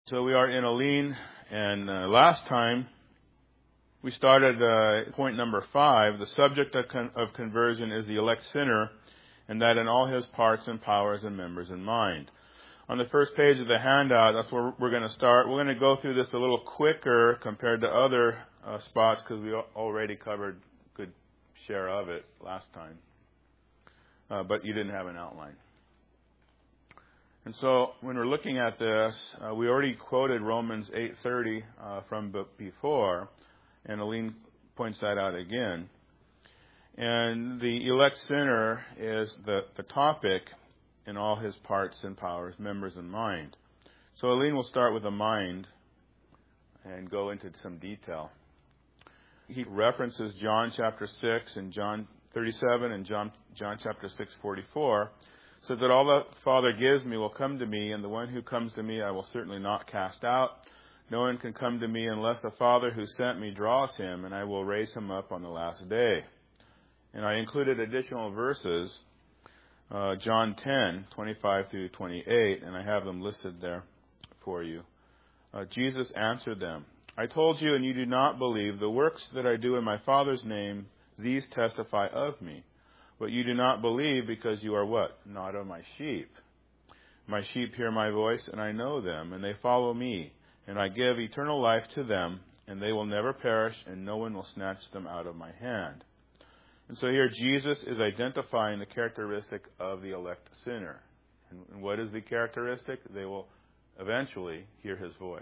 So we are in Aline, and last time we started point number 5. The subject of conversion is the elect sinner, and that in all his parts and powers and members in mind. On the first page of the handout, that's where we're going to start. We're going to go through this a little quicker compared to other spots because we already covered a good share of it last time. But you didn't have an outline. And so when we're looking at this, we already quoted Romans 8:30 from before, and Aline points that out again. And the elect sinner is the topic in all his parts and powers, members and mind. So Aline will start with the mind and go into some detail. He references John chapter 6 and John 37 and John chapter 6:44. So that all the Father gives me will come to me, and the one who comes to me I will certainly not cast out. No one can come to me unless the Father who sent me draws him, and I will raise him up on the last day. And I included additional verses, John 10:25 through 28, and I have them listed there for you. Jesus answered them, I told you, and you do not believe. The works that I do in my Father's name, these testify of me. But you do not believe because you are what? Not of my sheep. My sheep hear my voice, and I know them, and they follow me. And I give eternal life to them, and they will never perish, and no one will snatch them out of my hand. And so here Jesus is identifying the characteristic of the elect sinner. And what is the characteristic? They will eventually hear his voice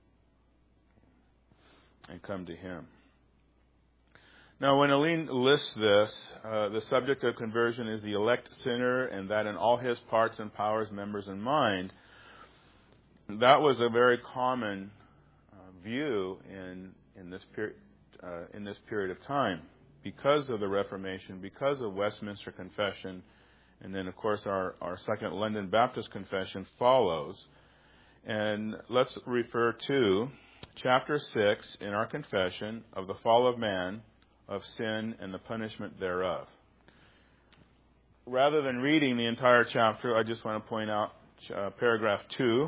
and come to him. Now, when Aline lists this, the subject of conversion is the elect sinner, and that in all his parts and powers, members and mind. That was a very common view in this period of time, because of the Reformation, because of Westminster Confession, and then of course our Second London Baptist Confession follows. And let's refer to chapter 6 in our confession of the fall of man, of sin and the punishment thereof. Rather than reading the entire chapter, I just want to point out paragraph 2.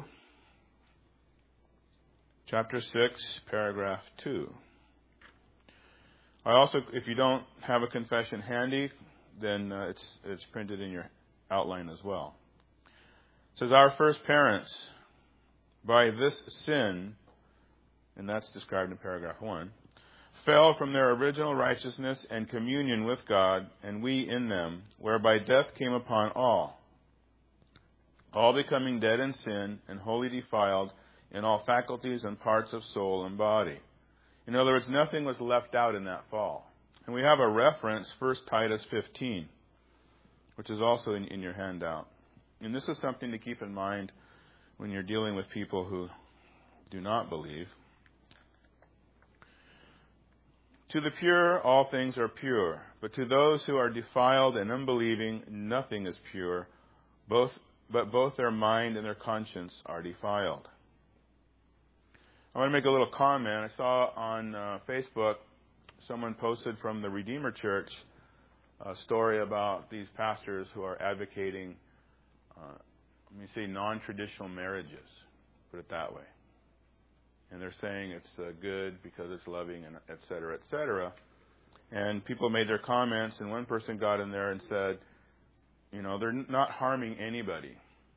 Chapter 6, paragraph 2. I also, if you don't have a confession handy, then it's printed in your outline as well. It says, our first parents, by this sin, and that's described in paragraph 1, fell from their original righteousness and communion with God, and we in them, whereby death came upon all becoming dead in sin and wholly defiled in all faculties and parts of soul and body. In other words, nothing was left out in that fall. And we have a reference, 1 Titus 15, which is also in your handout. And this is something to keep in mind when you're dealing with people who do not believe. To the pure, all things are pure, but to those who are defiled and unbelieving, nothing is pure, but both their mind and their conscience are defiled. I want to make a little comment. I saw on Facebook someone posted from the Redeemer Church a story about these pastors who are advocating, non-traditional marriages, put it that way. And they're saying it's good because it's loving, and et cetera, et cetera. And people made their comments, and one person got in there and said, they're not harming anybody.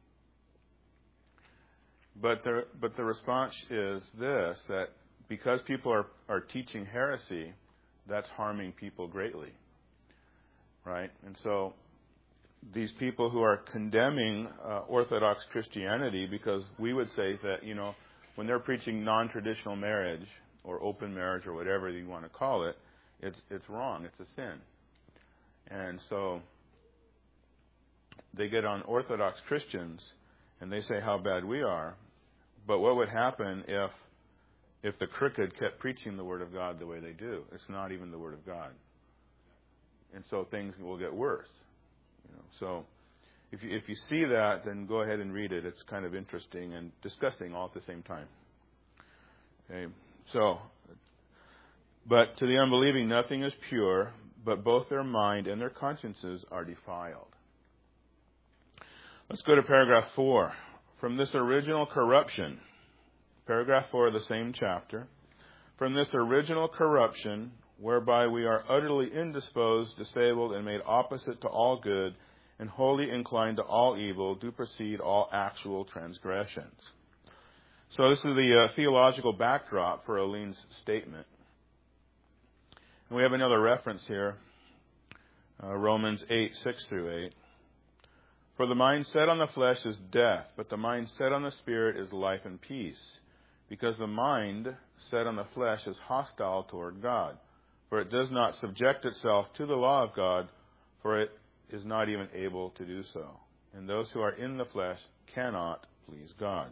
But the response is this, that because people are teaching heresy, that's harming people greatly. Right? And so these people who are condemning Orthodox Christianity, because we would say that, when they're preaching non-traditional marriage or open marriage or whatever you want to call it, it's wrong. It's a sin. And so they get on Orthodox Christians and they say how bad we are. But what would happen if the crooked kept preaching the Word of God the way they do? It's not even the Word of God. And so things will get worse. So if you see that, then go ahead and read it. It's kind of interesting and disgusting all at the same time. Okay. So, but to the unbelieving, nothing is pure, but both their mind and their consciences are defiled. Let's go to paragraph 4. From this original corruption, paragraph 4 of the same chapter, from this original corruption, whereby we are utterly indisposed, disabled, and made opposite to all good, and wholly inclined to all evil, do proceed all actual transgressions. So this is the theological backdrop for Olene's statement. And we have another reference here, Romans 8, 6 through 8. For the mind set on the flesh is death, but the mind set on the Spirit is life and peace. Because the mind set on the flesh is hostile toward God, for it does not subject itself to the law of God, for it is not even able to do so. And those who are in the flesh cannot please God.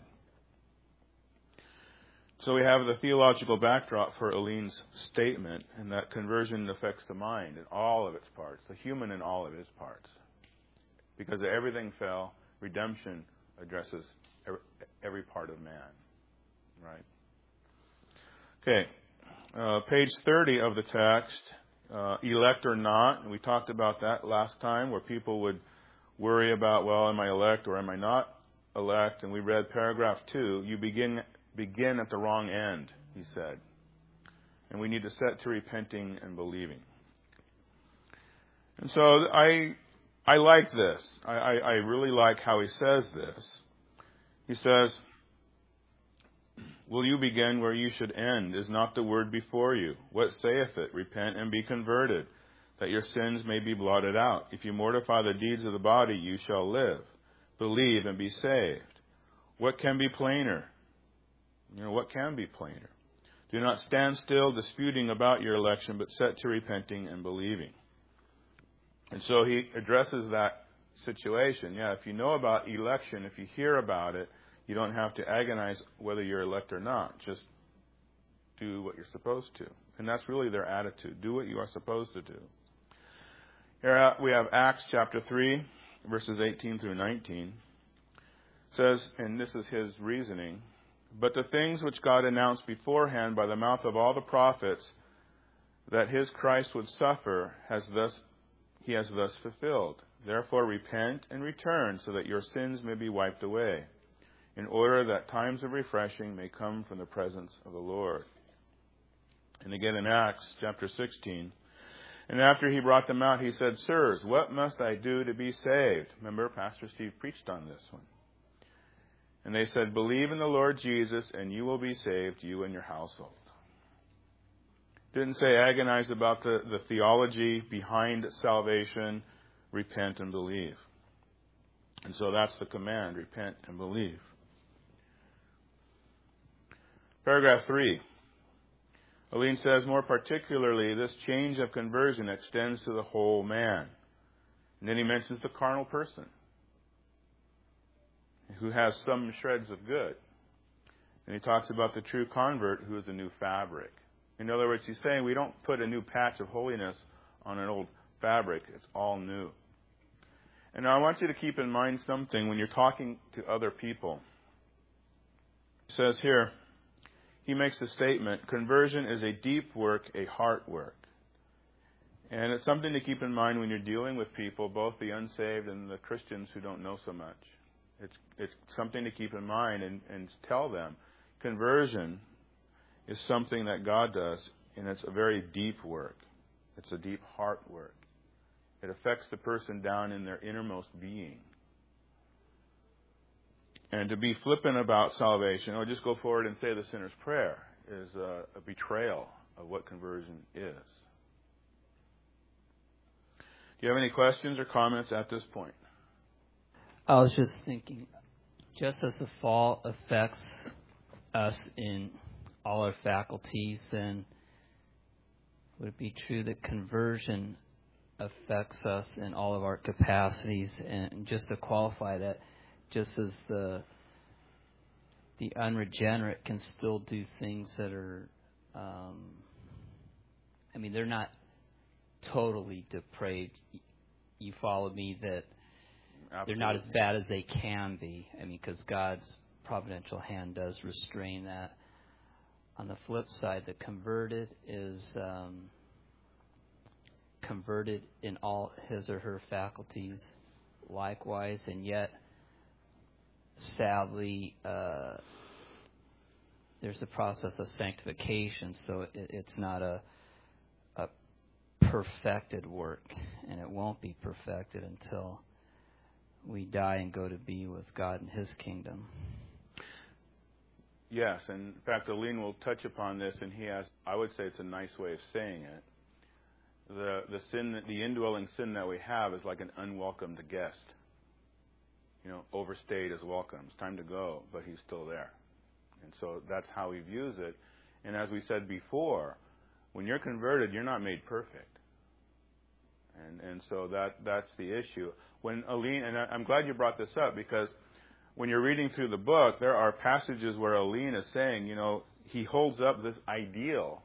So we have the theological backdrop for Olene's statement, and that conversion affects the mind in all of its parts, the human in all of its parts. Because everything fell, redemption addresses every part of man. Right? Okay. Page 30 of the text, elect or not. And we talked about that last time, where people would worry about, well, am I elect or am I not elect? And we read paragraph 2. You begin at the wrong end, he said. And we need to set to repenting and believing. And so I like this. I really like how he says this. He says, will you begin where you should end? Is not the word before you? What saith it? Repent and be converted, that your sins may be blotted out. If you mortify the deeds of the body, you shall live. Believe and be saved. What can be plainer? What can be plainer? Do not stand still disputing about your election, but set to repenting and believing. And so he addresses that situation. Yeah, if you know about election, if you hear about it, you don't have to agonize whether you're elect or not. Just do what you're supposed to. And that's really their attitude. Do what you are supposed to do. Here we have Acts chapter 3, verses 18 through 19. It says, and this is his reasoning, but the things which God announced beforehand by the mouth of all the prophets, that his Christ would suffer, he has thus fulfilled. Therefore repent and return, so that your sins may be wiped away, in order that times of refreshing may come from the presence of the Lord. And again in Acts chapter 16, and after he brought them out, he said, sirs, what must I do to be saved? Remember, Pastor Steve preached on this one. And they said, believe in the Lord Jesus, and you will be saved, you and your household. Didn't say agonize about the theology behind salvation. Repent and believe. And so that's the command, repent and believe. Paragraph 3. Olene says, more particularly, this change of conversion extends to the whole man. And then he mentions the carnal person, who has some shreds of good. And he talks about the true convert, who is a new fabric. In other words, he's saying we don't put a new patch of holiness on an old fabric. It's all new. And now I want you to keep in mind something when you're talking to other people. He says here, he makes the statement, conversion is a deep work, a heart work. And it's something to keep in mind when you're dealing with people, both the unsaved and the Christians who don't know so much. It's something to keep in mind and tell them. Conversion is something that God does, and it's a very deep work. It's a deep heart work. It affects the person down in their innermost being. And to be flippant about salvation, or just go forward and say the sinner's prayer, is a betrayal of what conversion is. Do you have any questions or comments at this point? I was just thinking, just as the fall affects us in all our faculties, then would it be true that conversion affects us in all of our capacities? And just to qualify that, just as the unregenerate can still do things that are, they're not totally depraved. You follow me that Absolutely. They're not as bad as they can be. Because God's providential hand does restrain that. On the flip side, the converted is converted in all his or her faculties likewise, and yet sadly there's a process of sanctification, so it's not a perfected work, and it won't be perfected until we die and go to be with God in His kingdom. Yes, and in fact, Aline will touch upon this, and he has, I would say it's a nice way of saying it. The sin, the indwelling sin that we have is like an unwelcomed guest. Overstayed his welcome. It's time to go, but he's still there. And so that's how he views it. And as we said before, when you're converted, you're not made perfect. And so that's the issue. When Aline, and I'm glad you brought this up, because when you're reading through the book, there are passages where Aline is saying, he holds up this ideal.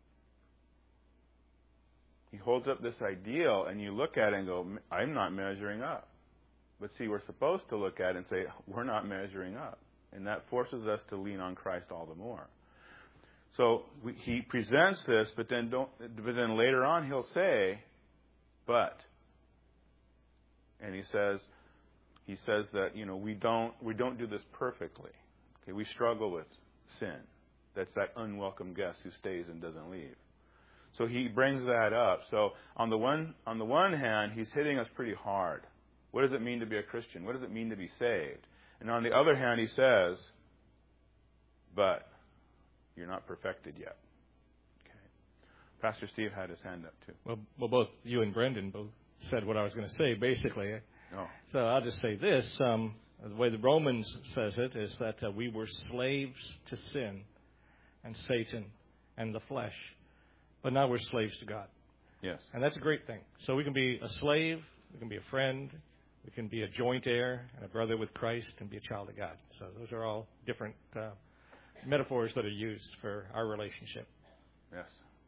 He holds up this ideal, and you look at it and go, I'm not measuring up. But see, we're supposed to look at it and say, we're not measuring up. And that forces us to lean on Christ all the more. So he presents this, but then later on he'll say, but. And he says that, we don't do this perfectly. Okay, we struggle with sin. That's that unwelcome guest who stays and doesn't leave. So he brings that up. So on the one hand, he's hitting us pretty hard. What does it mean to be a Christian? What does it mean to be saved? And on the other hand, he says, but you're not perfected yet. Okay. Pastor Steve had his hand up too. Well, both you and Brendan both said what I was going to say, basically. Oh. So I'll just say this. The way the Romans says it is that we were slaves to sin and Satan and the flesh. But now we're slaves to God. Yes. And that's a great thing. So we can be a slave, we can be a friend, we can be a joint heir and a brother with Christ and be a child of God. So those are all different metaphors that are used for our relationship. Yes.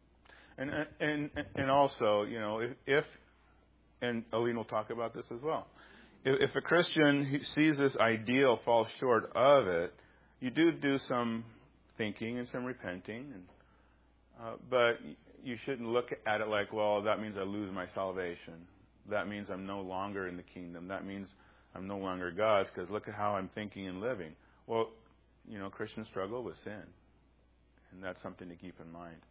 And also, if and Aline will talk about this as well. If a Christian sees this ideal fall short of it, you do some thinking and some repenting, but you shouldn't look at it like, well, that means I lose my salvation. That means I'm no longer in the kingdom. That means I'm no longer God's, because look at how I'm thinking and living. Well, Christians struggle with sin, and that's something to keep in mind.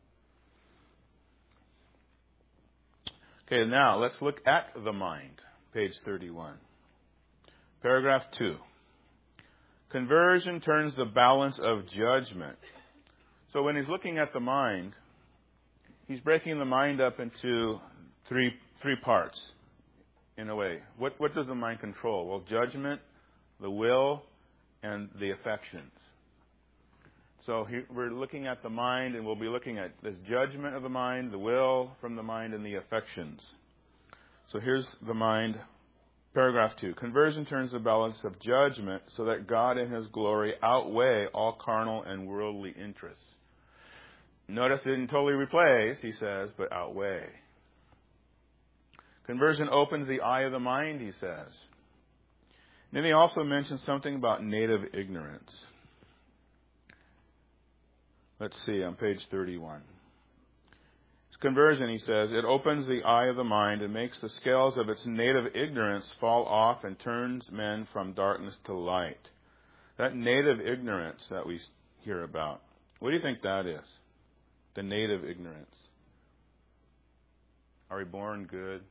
Okay, now let's look at the mind, page 31. Paragraph 2. Conversion turns the balance of judgment. So when he's looking at the mind, he's breaking the mind up into three parts, in a way. What does the mind control? Well, judgment, the will, and the affections. So we're looking at the mind, and we'll be looking at this judgment of the mind, the will from the mind, and the affections. So here's the mind. Paragraph 2. Conversion turns the balance of judgment so that God and His glory outweigh all carnal and worldly interests. Notice it didn't totally replace, he says, but outweigh. Conversion opens the eye of the mind, he says. Then he also mentions something about native ignorance. Let's see, on page 31. Conversion, he says, it opens the eye of the mind and makes the scales of its native ignorance fall off and turns men from darkness to light. That native ignorance that we hear about, what do you think that is? The native ignorance. Are we born good?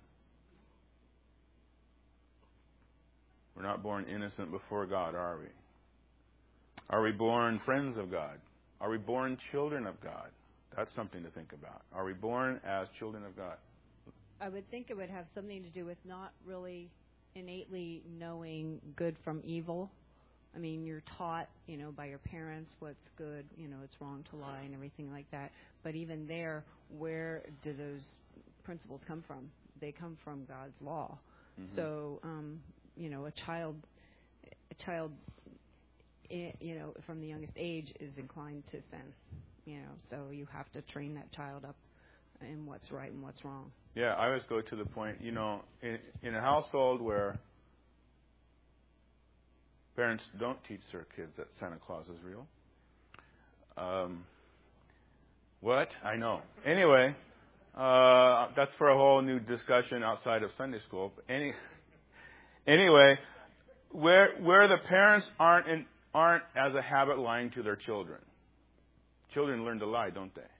We're not born innocent before God, are we? Are we born friends of God? Are we born children of God? That's something to think about. Are we born as children of God? I would think it would have something to do with not really innately knowing good from evil. I mean, you're taught, by your parents what's good, it's wrong to lie and everything like that. But even there, where do those principles come from? They come from God's law. Mm-hmm. So, a child, from the youngest age is inclined to sin. So you have to train that child up in what's right and what's wrong. Yeah, I always go to the point, in a household where parents don't teach their kids that Santa Claus is real. What? I know. Anyway, that's for a whole new discussion outside of Sunday school. Anyway, where the parents aren't as a habit lying to their children. Children learn to lie, don't they?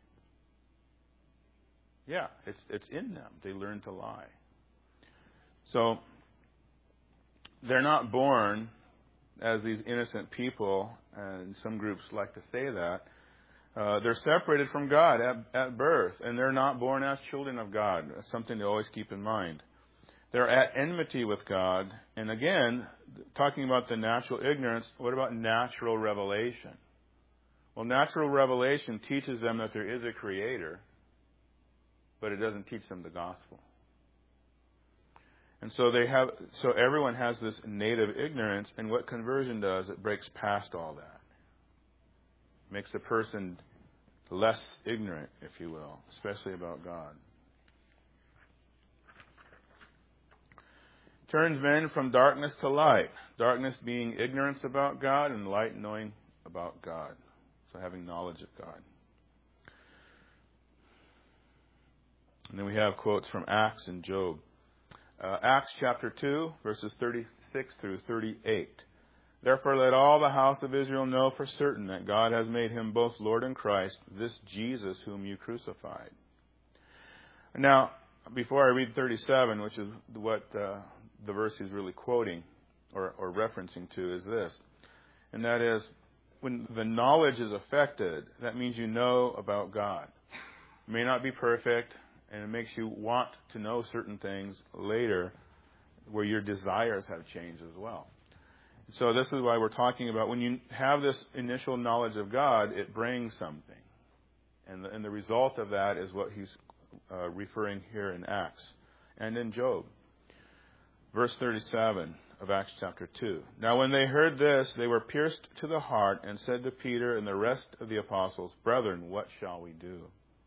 Yeah, it's in them. They learn to lie. So they're not born as these innocent people, and some groups like to say that. They're separated from God at birth, and they're not born as children of God. That's something to always keep in mind. They're at enmity with God. And again, talking about the natural ignorance, what about natural revelation? Well, natural revelation teaches them that there is a creator, but it doesn't teach them the gospel. And so everyone has this native ignorance, and what conversion does, it breaks past all that. It makes the person less ignorant, if you will, especially about God. Turns men from darkness to light. Darkness being ignorance about God, and light knowing about God. So having knowledge of God. And then we have quotes from Acts and Job. Acts chapter 2, verses 36 through 38. Therefore let all the house of Israel know for certain that God has made him both Lord and Christ, this Jesus whom you crucified. Now, before I read 37, which is what the verse he's really quoting or referencing to, is this. And that is, when the knowledge is affected, that means you know about God. It may not be perfect, and it makes you want to know certain things later where your desires have changed as well. So this is why we're talking about when you have this initial knowledge of God, it brings something. And the result of that is what he's referring here in Acts and in Job. Verse 37 of Acts chapter 2. Now when they heard this, they were pierced to the heart and said to Peter and the rest of the apostles, Brethren, what shall we do?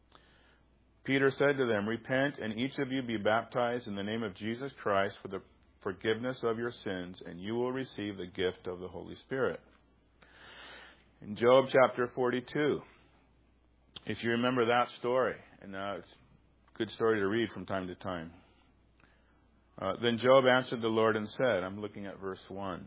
Peter said to them, Repent, and each of you be baptized in the name of Jesus Christ for the forgiveness of your sins, and you will receive the gift of the Holy Spirit. In Job chapter 42, if you remember that story, and now it's a good story to read from time to time. Then Job answered the Lord and said, I'm looking at verse 1,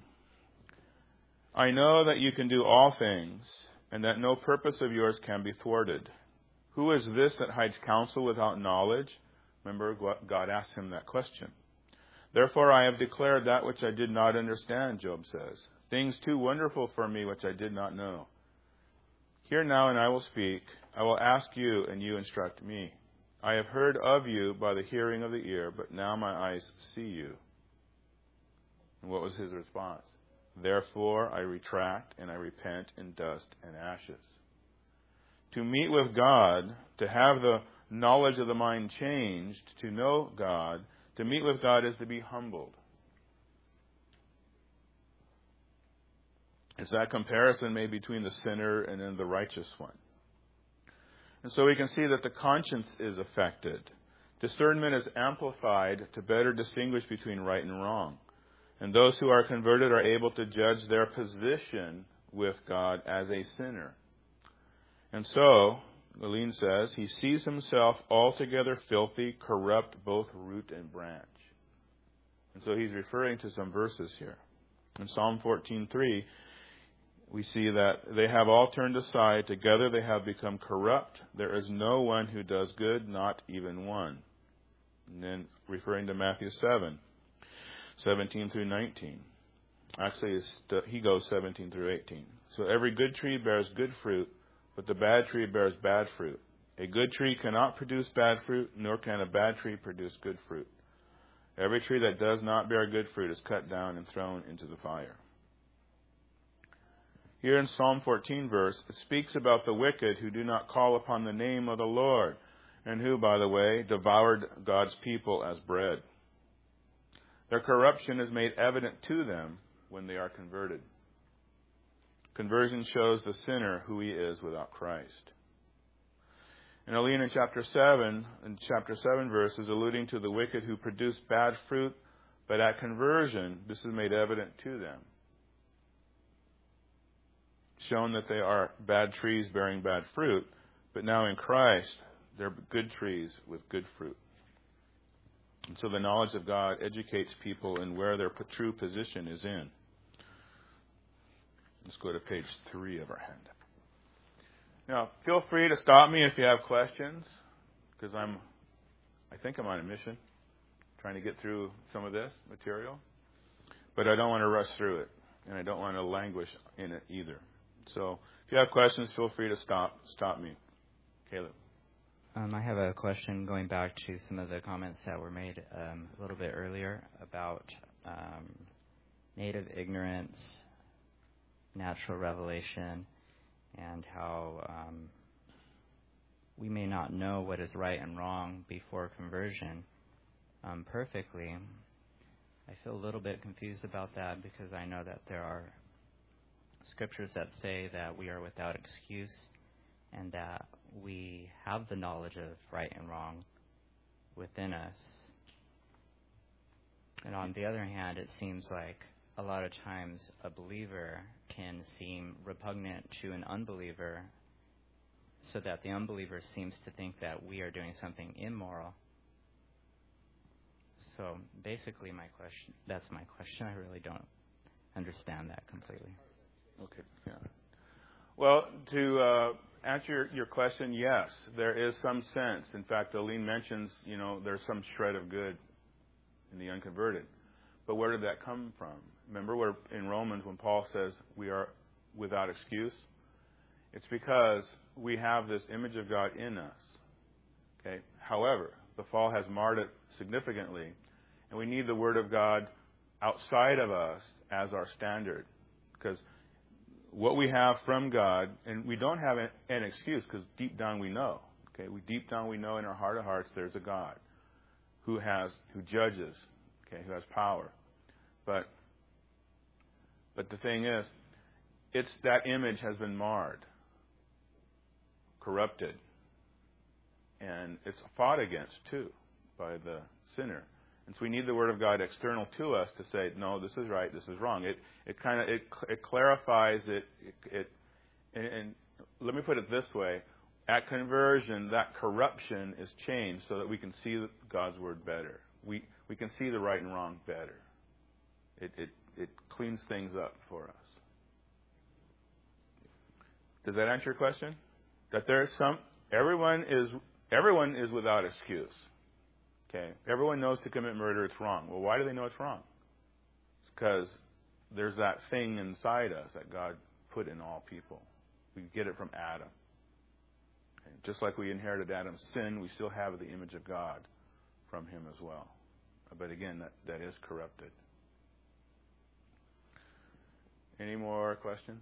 I know that you can do all things, and that no purpose of yours can be thwarted. Who is this that hides counsel without knowledge? Remember, God asked him that question. Therefore I have declared that which I did not understand, Job says. Things too wonderful for me which I did not know. Hear now and I will speak. I will ask you and you instruct me. I have heard of you by the hearing of the ear, but now my eyes see you. And what was his response? Therefore I retract and I repent in dust and ashes. To meet with God, to have the knowledge of the mind changed, to know God, to meet with God is to be humbled. It's that comparison made between the sinner and then the righteous one. And so we can see that the conscience is affected. Discernment is amplified to better distinguish between right and wrong. And those who are converted are able to judge their position with God as a sinner. And so, Aline says, he sees himself altogether filthy, corrupt, both root and branch. And so he's referring to some verses here. In Psalm 14:3, we see that they have all turned aside. Together they have become corrupt. There is no one who does good, not even one. And then referring to Matthew 7:17 through 19. Actually, he goes 17 through 18. So every good tree bears good fruit, but the bad tree bears bad fruit. A good tree cannot produce bad fruit, nor can a bad tree produce good fruit. Every tree that does not bear good fruit is cut down and thrown into the fire. Here in Psalm 14 verse, it speaks about the wicked who do not call upon the name of the Lord, and who, by the way, devoured God's people as bread. Their corruption is made evident to them when they are converted. Conversion shows the sinner who he is without Christ. And Aline in chapter 7 verse is alluding to the wicked who produce bad fruit, but at conversion, this is made evident to them. Shown that they are bad trees bearing bad fruit, but now in Christ, they're good trees with good fruit. And so the knowledge of God educates people in where their true position is in. Let's go to page 3 of our handout. Now, feel free to stop me if you have questions, because I think I'm on a mission, trying to get through some of this material. But I don't want to rush through it, and I don't want to languish in it either. So if you have questions, feel free to stop me. Caleb. I have a question going back to some of the comments that were made a little bit earlier about native ignorance, natural revelation, and how we may not know what is right and wrong before conversion perfectly. I feel a little bit confused about that because I know that there are scriptures that say that we are without excuse and that we have the knowledge of right and wrong within us. And on the other hand, it seems like a lot of times a believer can seem repugnant to an unbeliever, so that the unbeliever seems to think that we are doing something immoral. So basically that's my question. I really don't understand that completely. Okay. Yeah. Well, to answer your question, yes, there is some sense. In fact, Aline mentions, there's some shred of good in the unconverted. But where did that come from? Remember where in Romans when Paul says we are without excuse? It's because we have this image of God in us. Okay. However, the fall has marred it significantly, and we need the Word of God outside of us as our standard. Because what we have from God, and we don't have an excuse because deep down we know. Okay, deep down we know in our heart of hearts there's a God who judges, okay, who has power. But the thing is, it's that image has been marred, corrupted, and it's fought against too by the sinner. And so we need the Word of God external to us to say, no, this is right, this is wrong. It clarifies it. And let me put it this way: at conversion, that corruption is changed so that we can see God's Word better. We can see the right and wrong better. It cleans things up for us. Does that answer your question? That there is everyone is without excuse. Okay, everyone knows to commit murder it's wrong. Well, why do they know it's wrong? It's because there's that thing inside us that God put in all people. We get it from Adam. Okay? Just like we inherited Adam's sin, we still have the image of God from him as well. But again, that is corrupted. Any more questions?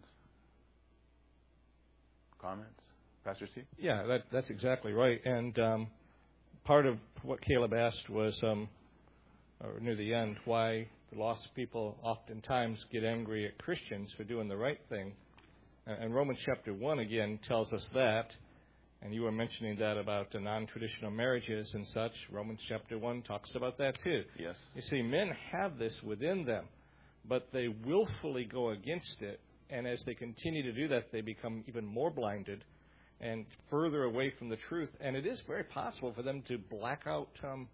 Comments? Pastor Steve? Yeah, that's exactly right. And part of what Caleb asked was, near the end, why the lost people oftentimes get angry at Christians for doing the right thing. And Romans chapter 1 again tells us that. And you were mentioning that about the non-traditional marriages and such. Romans chapter 1 talks about that too. Yes. You see, men have this within them, but they willfully go against it. And as they continue to do that, they become even more blinded and further away from the truth. And it is very possible for them to black out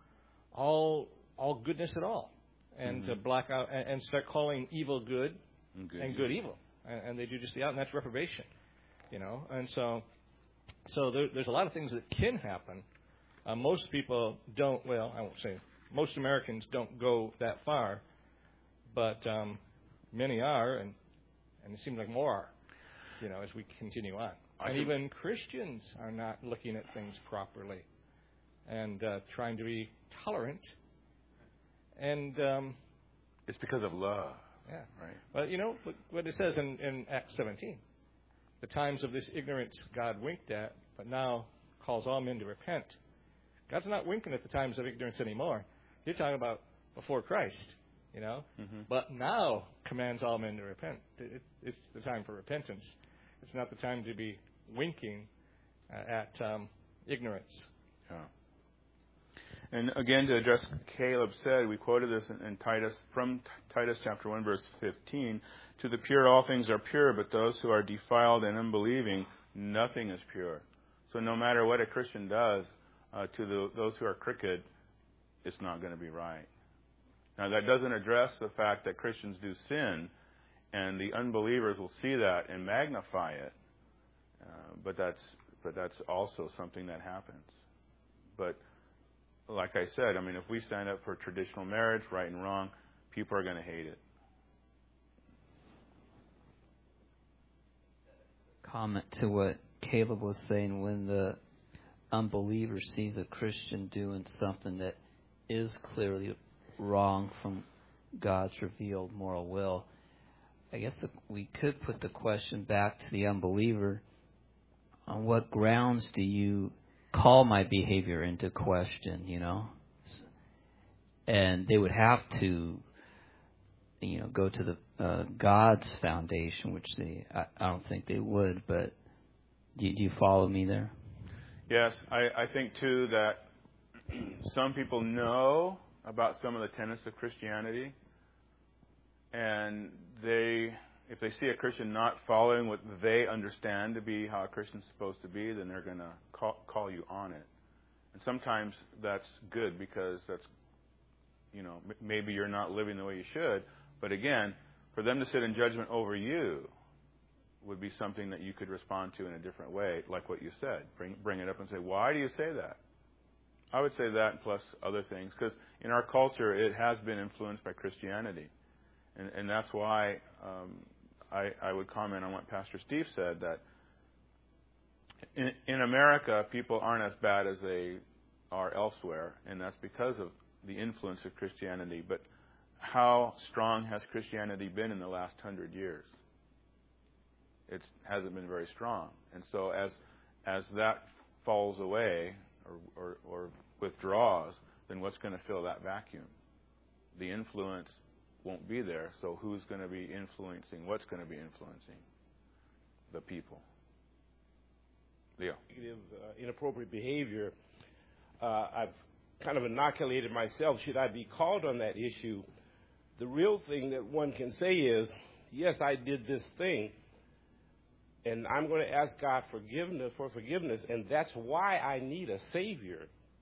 all goodness at all, and to black out and start calling evil good and good evil. And they do just the out, and that's reprobation, And so there's a lot of things that can happen. Most people don't. Well, I won't say most Americans don't go that far, but many are, and it seems like more are. As we continue on. And even Christians are not looking at things properly and trying to be tolerant. And it's because of love. Yeah. Right. Well, what it says in Acts 17. The times of this ignorance God winked at, but now calls all men to repent. God's not winking at the times of ignorance anymore. You're talking about before Christ, But now commands all men to repent. It's the time for repentance. It's not the time to be winking at ignorance. Yeah. And again, to address what Caleb said, we quoted this in Titus, from Titus chapter 1, verse 15. To the pure, all things are pure, but those who are defiled and unbelieving, nothing is pure. So no matter what a Christian does, those who are crooked, it's not going to be right. Now, that doesn't address the fact that Christians do sin, and the unbelievers will see that and magnify it. But that's also something that happens. But like I said, I mean, if we stand up for traditional marriage, right and wrong, people are going to hate it. Comment to what Caleb was saying. When the unbeliever sees a Christian doing something that is clearly wrong from God's revealed moral will, I guess we could put the question back to the unbeliever. On what grounds do you call my behavior into question, And they would have to, go to the God's foundation, which I don't think they would, but do you follow me there? Yes, I think, too, that some people know about some of the tenets of Christianity, and if they see a Christian not following what they understand to be how a Christian's supposed to be, then they're going to call you on it. And sometimes that's good because that's, maybe you're not living the way you should. But again, for them to sit in judgment over you would be something that you could respond to in a different way, like what you said. Bring it up and say, why do you say that? I would say that plus other things, because in our culture it has been influenced by Christianity. And that's why I would comment on what Pastor Steve said, that in America, people aren't as bad as they are elsewhere, and that's because of the influence of Christianity. But how strong has Christianity been in the last 100 years? It hasn't been very strong. And so as that falls away or withdraws, then what's going to fill that vacuum? The influence won't be there, so who's going to be influencing? What's going to be influencing? The people. Leo. Inappropriate behavior. I've kind of inoculated myself. Should I be called on that issue? The real thing that one can say is, yes, I did this thing, and I'm going to ask God for forgiveness, and that's why I need a Savior.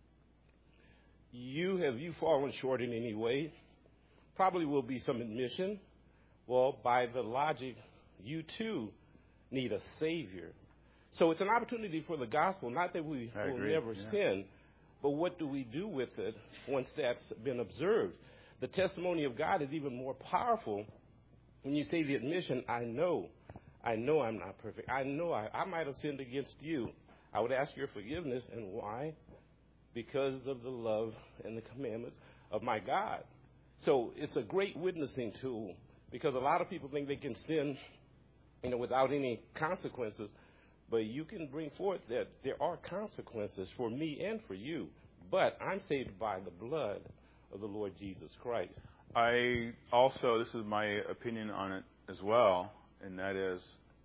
Have you fallen short in any way? Probably will be some admission. Well, by the logic, you too need a Savior. So it's an opportunity for the gospel, not that we will never sin, but what do we do with it once that's been observed? The testimony of God is even more powerful when you say the admission, I know I'm not perfect. I know I might have sinned against you. I would ask your forgiveness, and why? Because of the love and the commandments of my God. So it's a great witnessing tool, because a lot of people think they can sin, without any consequences. But you can bring forth that there are consequences for me and for you. But I'm saved by the blood of the Lord Jesus Christ. I also, this is my opinion on it as well, and that is,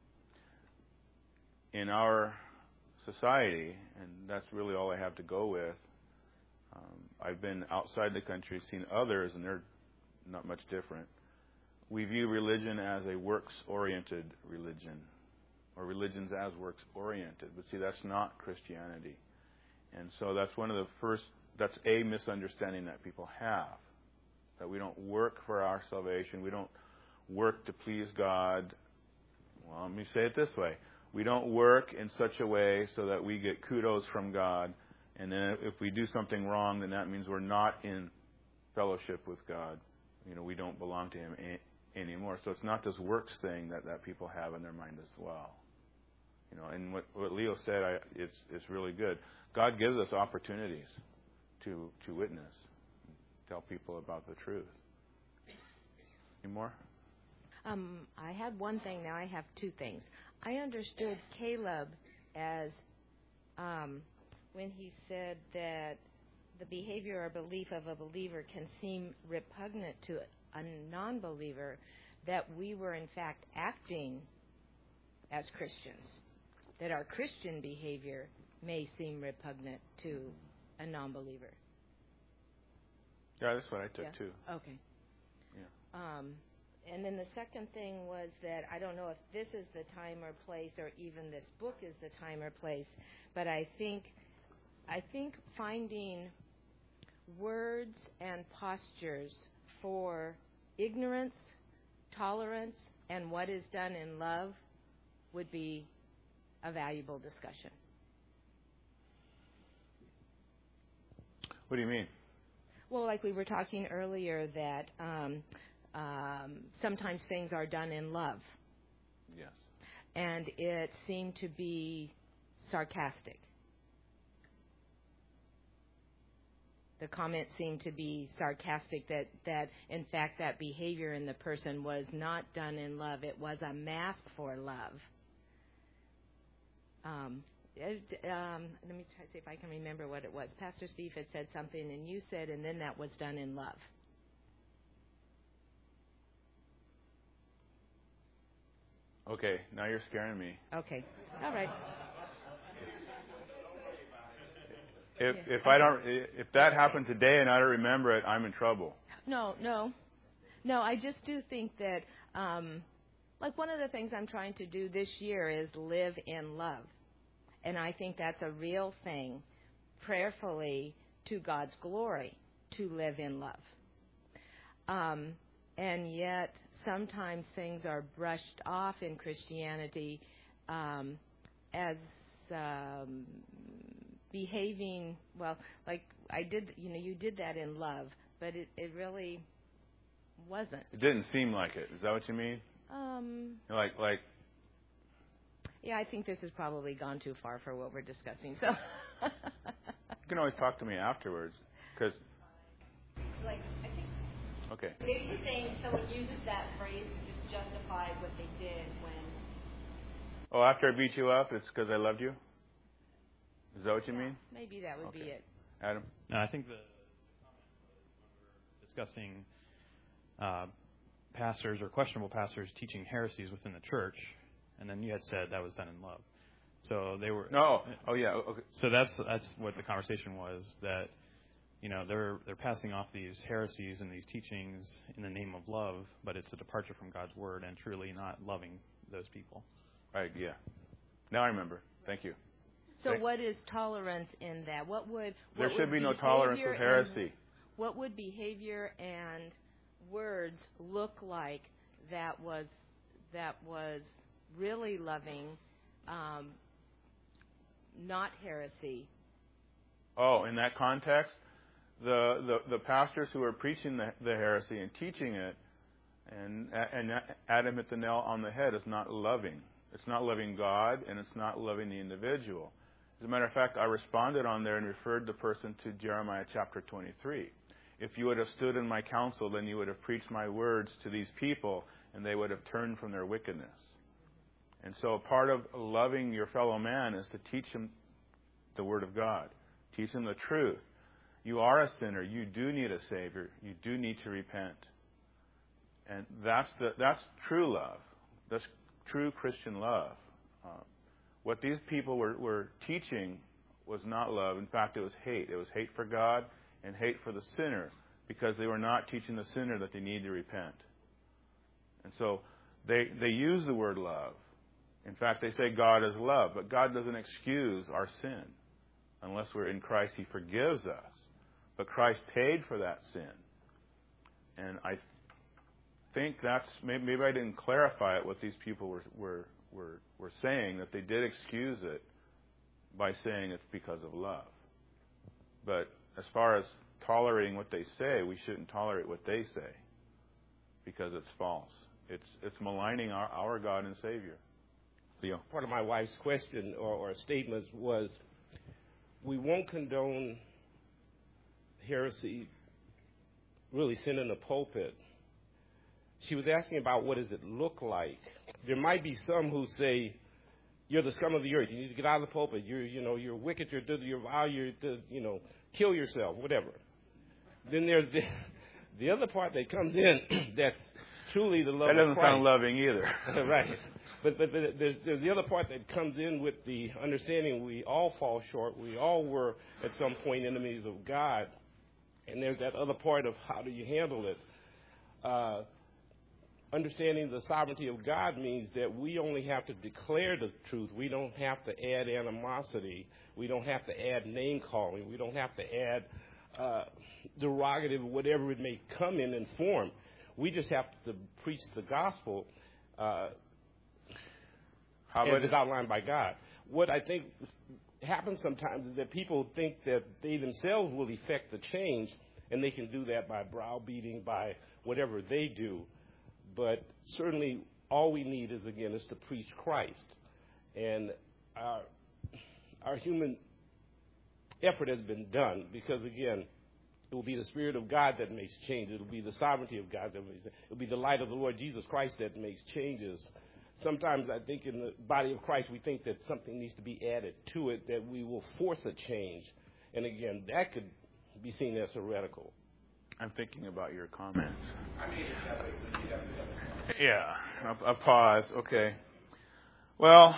in our society, and that's really all I have to go with, I've been outside the country, seen others, and they're not much different. We view religion as a works-oriented religion, or religions as works-oriented. But see, that's not Christianity. And so that's that's a misunderstanding that people have, that we don't work for our salvation. We don't work to please God. Well, let me say it this way. We don't work in such a way so that we get kudos from God. And then if we do something wrong, then that means we're not in fellowship with God. We don't belong to Him anymore. So it's not this works thing that people have in their mind as well. And what Leo said, it's really good. God gives us opportunities to witness, tell people about the truth. Any more? I had one thing. Now I have two things. I understood Caleb as when he said that the behavior or belief of a believer can seem repugnant to a non-believer, that we were in fact acting as Christians, that our Christian behavior may seem repugnant to a non-believer. Yeah, that's what I took too. Okay. Yeah. And then the second thing was that I don't know if this is the time or place, or even this book is the time or place, but I think finding words and postures for ignorance, tolerance, and what is done in love would be a valuable discussion. What do you mean? Well, like we were talking earlier, that sometimes things are done in love. Yes. And it seemed to be sarcastic. The comment seemed to be sarcastic, that in fact that behavior in the person was not done in love. It was a mask for love. Let me try to see if I can remember what it was. Pastor Steve had said something, and you said, and then that was done in love. Okay, now you're scaring me. Okay, all right. If that happened today and I don't remember it, I'm in trouble. No. I just do think that, like one of the things I'm trying to do this year is live in love. And I think that's a real thing, prayerfully, to God's glory, to live in love. And yet, sometimes things are brushed off in Christianity as behaving, well, like I did, you did that in love, but it really wasn't. It didn't seem like it. Is that what you mean? Like. Yeah, I think this has probably gone too far for what we're discussing. So you can always talk to me afterwards, because. Like, I think. Okay. Maybe she's saying someone uses that phrase to just justify what they did when. Oh, after I beat you up, it's because I loved you? Is that what you mean? Maybe that would be it. Adam? No, I think the comment was when we were discussing pastors or questionable pastors teaching heresies within the church, and then you had said that was done in love. So they were. No. Oh yeah. Okay. So that's what the conversation was, that they're passing off these heresies and these teachings in the name of love, but it's a departure from God's word and truly not loving those people. Right. Yeah. Now I remember. Thank you. So what is tolerance in that? There should be no tolerance with heresy. What would behavior and words look like that was really loving, not heresy? Oh, in that context, the pastors who are preaching the heresy and teaching it, and Adam hit the nail on the head, is not loving. It's not loving God, and it's not loving the individual. As a matter of fact, I responded on there and referred the person to Jeremiah chapter 23. If you would have stood in my counsel, then you would have preached my words to these people, and they would have turned from their wickedness. And so part of loving your fellow man is to teach him the Word of God. Teach him the truth. You are a sinner. You do need a Savior. You do need to repent. And that's true love. That's true Christian love. What these people were teaching was not love. In fact, it was hate. It was hate for God and hate for the sinner, because they were not teaching the sinner that they need to repent. And so they use the word love. In fact, they say God is love, but God doesn't excuse our sin. Unless we're in Christ, He forgives us. But Christ paid for that sin. And I think that's, maybe I didn't clarify it, what these people were saying, that they did excuse it by saying it's because of love. But as far as tolerating what they say, we shouldn't tolerate what they say, because it's false. It's maligning our God and Savior. Leo. Part of my wife's question or statement was, we won't condone heresy, really sin in the pulpit. She was asking about what does it look like. There might be some who say, you're the scum of the earth. You need to get out of the pulpit. You're wicked. You're vile. Kill yourself, whatever. Then there's the other part that comes in that's truly the love of Christ. That doesn't sound loving either. Right. But there's the other part that comes in with the understanding we all fall short. We all were at some point enemies of God. And there's that other part of how do you handle it. Understanding the sovereignty of God means that we only have to declare the truth. We don't have to add animosity. We don't have to add name calling. We don't have to add derogative, whatever it may come in form. We just have to preach the gospel as is outlined by God. what I think happens sometimes is that people think that they themselves will effect the change, and they can do that by browbeating, by whatever they do. But certainly all we need is to preach Christ. And our human effort has been done because, again, it will be the Spirit of God that makes changes. It will be the sovereignty of God that makes it. It will be the light of the Lord Jesus Christ that makes changes. Sometimes I think in the body of Christ we think that something needs to be added to it, that we will force a change. And again, that could be seen as heretical. I'm thinking about your comments. Yeah, a pause. Okay. Well,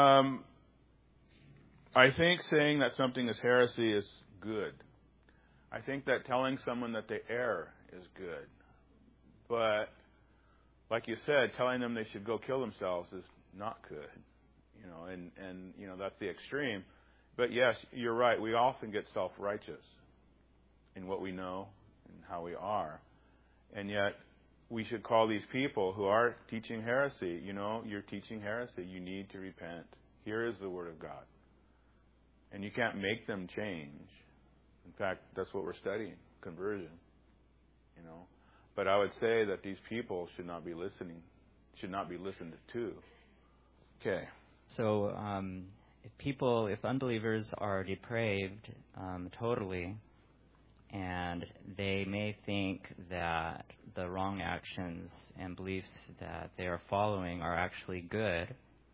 I think saying that something is heresy is good. I think that telling someone that they err is good. But like you said, telling them they should go kill themselves is not good. And that's the extreme. But yes, you're right. We often get self-righteous in what we know and how we are. And yet, we should call these people who are teaching heresy, you're teaching heresy. You need to repent. Here is the Word of God. And you can't make them change. In fact, that's what we're studying, conversion. But I would say that these people should not be listened to. Okay. So if unbelievers are depraved totally, and they may think that the wrong actions and beliefs that they are following are actually good,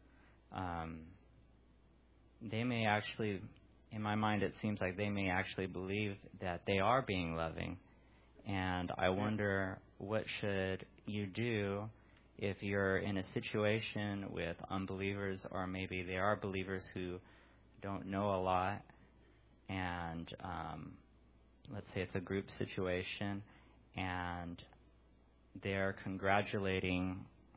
they may actually, in my mind, it seems like they may actually believe that they are being loving. And I wonder, what should you do if you're in a situation with unbelievers, or maybe they are believers who don't know a lot, and let's say it's a group situation, and they're congratulating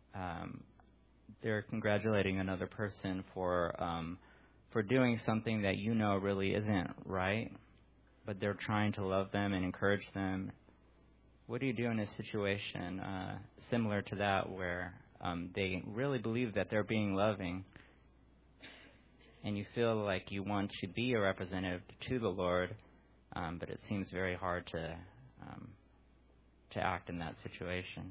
another person for doing something that really isn't right, but they're trying to love them and encourage them. What do you do in a situation similar to that, where they really believe that they're being loving, and you feel like you want to be a representative to the Lord, but it seems very hard to act in that situation?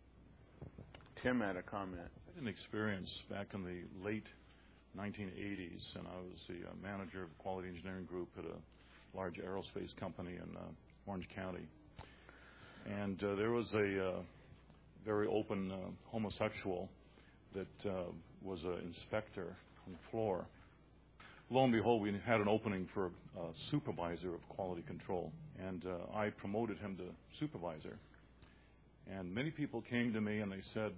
Tim had a comment. I had an experience back in the late 1980s, and I was the manager of the Quality Engineering Group at a large aerospace company in Orange County. And there was a very open homosexual that was an inspector on the floor. Lo and behold, we had an opening for a supervisor of quality control, and I promoted him to supervisor. And many people came to me and they said,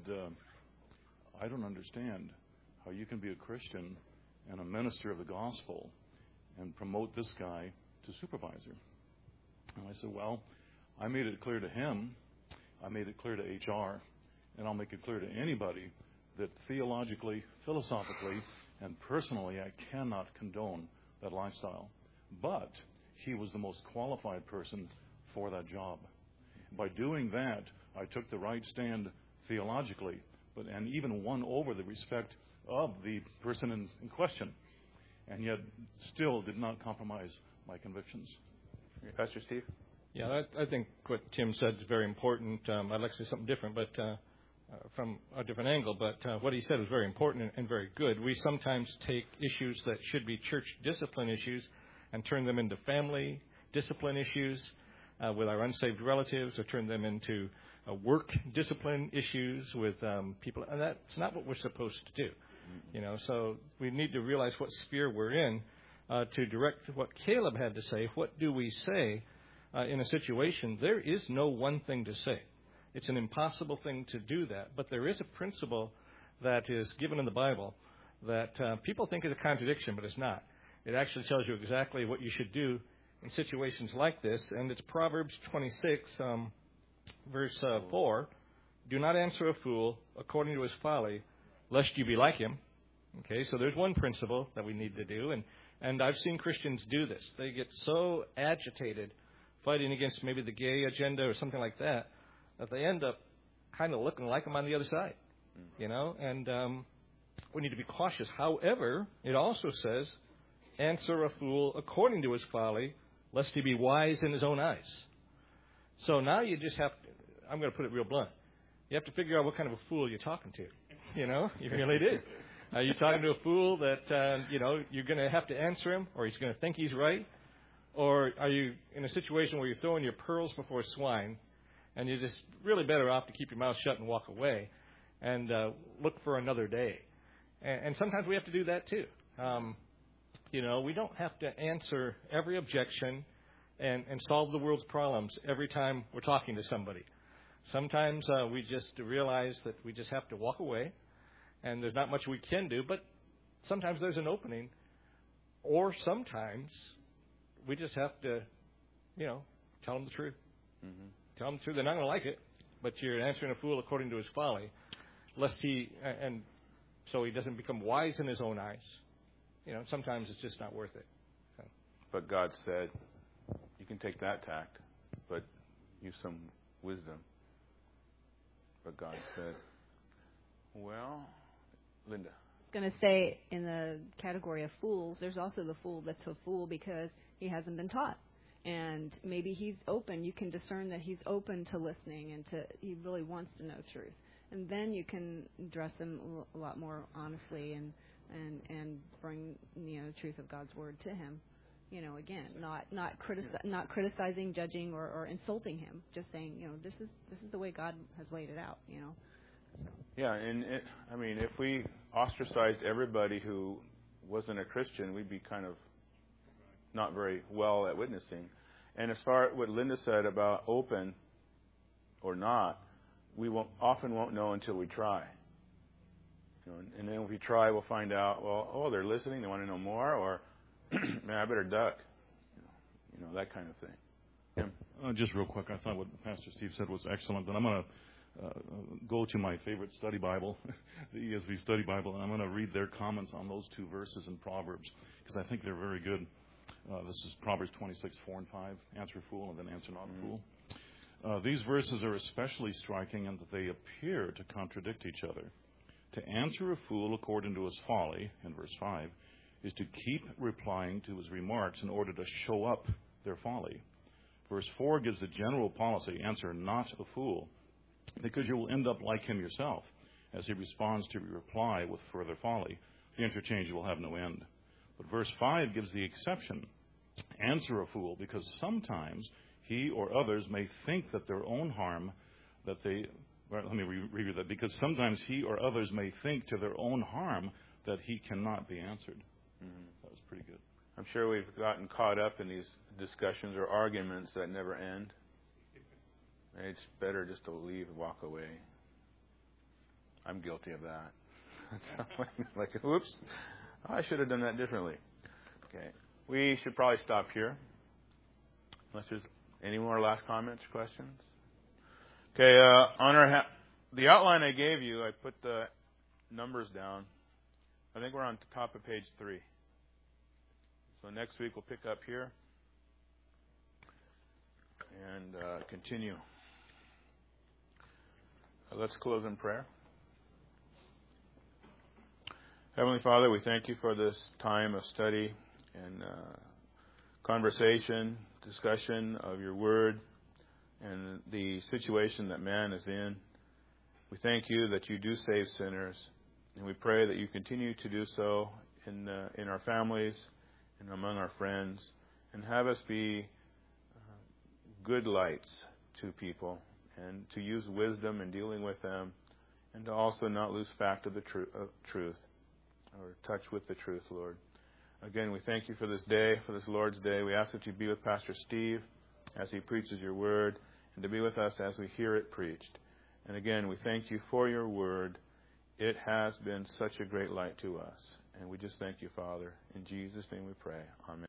I don't understand how you can be a Christian and a minister of the gospel and promote this guy to supervisor. And I said, well, I made it clear to him, I made it clear to HR, and I'll make it clear to anybody that theologically, philosophically, and personally, I cannot condone that lifestyle. But he was the most qualified person for that job. By doing that, I took the right stand theologically, and even won over the respect of the person in question, and yet still did not compromise my convictions. Pastor Steve? Yeah, I think what Tim said is very important. I'd like to say something different, but from a different angle. But what he said was very important and very good. We sometimes take issues that should be church discipline issues and turn them into family discipline issues with our unsaved relatives, or turn them into work discipline issues with people. And that's not what we're supposed to do. So we need to realize what sphere we're in to direct what Caleb had to say. What do we say in a situation? There is no one thing to say. It's an impossible thing to do that. But there is a principle that is given in the Bible that people think is a contradiction, but it's not. It actually tells you exactly what you should do in situations like this. And it's Proverbs 26, verse 4. Do not answer a fool according to his folly, lest you be like him. Okay, so there's one principle that we need to do. And I've seen Christians do this. They get so agitated fighting against maybe the gay agenda or something like that, that they end up kind of looking like them on the other side, And we need to be cautious. However, it also says, answer a fool according to his folly, lest he be wise in his own eyes. So now you just have to, I'm going to put it real blunt, you have to figure out what kind of a fool you're talking to. You really do. Are you talking to a fool that, you're going to have to answer him, or he's going to think he's right? Or are you in a situation where you're throwing your pearls before swine, and you're just really better off to keep your mouth shut and walk away and look for another day? And sometimes we have to do that too. We don't have to answer every objection and solve the world's problems every time we're talking to somebody. Sometimes we just realize that we just have to walk away, and there's not much we can do, but sometimes there's an opening. Or sometimes we just have to, tell them the truth. Mm-hmm. Tell them the truth. They're not going to like it, but you're answering a fool according to his folly, lest so he doesn't become wise in his own eyes. Sometimes it's just not worth it. So. But God said, you can take that tact, but use some wisdom. But God said, well, Linda. I was going to say, in the category of fools, there's also the fool that's a fool because he hasn't been taught. And maybe he's open. You can discern that he's open to listening and he really wants to know truth. And then you can address him a lot more honestly and bring the truth of God's word to him. Again, not criticizing, judging, or insulting him. Just saying, this is the way God has laid it out. So. Yeah, and if we ostracized everybody who wasn't a Christian, we'd be kind of not very well at witnessing. And as far as what Linda said about open or not, we often won't know until we try. And then if we try, we'll find out, they're listening, they want to know more, or, man, I better duck. That kind of thing. Tim? Just real quick, I thought what Pastor Steve said was excellent, but I'm going to go to my favorite study Bible, the ESV Study Bible, and I'm going to read their comments on those two verses in Proverbs, because I think they're very good. This is Proverbs 26, 4 and 5, answer a fool and then answer not a fool. These verses are especially striking in that they appear to contradict each other. To answer a fool according to his folly, in verse 5, is to keep replying to his remarks in order to show up their folly. Verse 4 gives the general policy, answer not a fool, because you will end up like him yourself, as he responds to your reply with further folly. The interchange will have no end. But verse 5 gives the exception, answer a fool, because sometimes he or others may think that their own harm, let me reread that, because sometimes he or others may think to their own harm that he cannot be answered. Mm-hmm. That was pretty good. I'm sure we've gotten caught up in these discussions or arguments that never end. It's better just to leave and walk away. I'm guilty of that. Like, whoops, I should have done that differently. Okay. We should probably stop here. Unless there's any more last comments or questions. Okay, on the outline I gave you, I put the numbers down. I think we're on the top of page 3. So next week we'll pick up here and continue. Let's close in prayer. Heavenly Father, we thank you for this time of study and conversation, discussion of your word and the situation that man is in. We thank you that you do save sinners, and we pray that you continue to do so in our families and among our friends, and have us be good lights to people, and to use wisdom in dealing with them, and to also not lose fact of the truth, or touch with the truth, Lord. Again, we thank you for this day, for this Lord's Day. We ask that you be with Pastor Steve as he preaches your word, and to be with us as we hear it preached. And again, we thank you for your word. It has been such a great light to us. And we just thank you, Father. In Jesus' name we pray. Amen.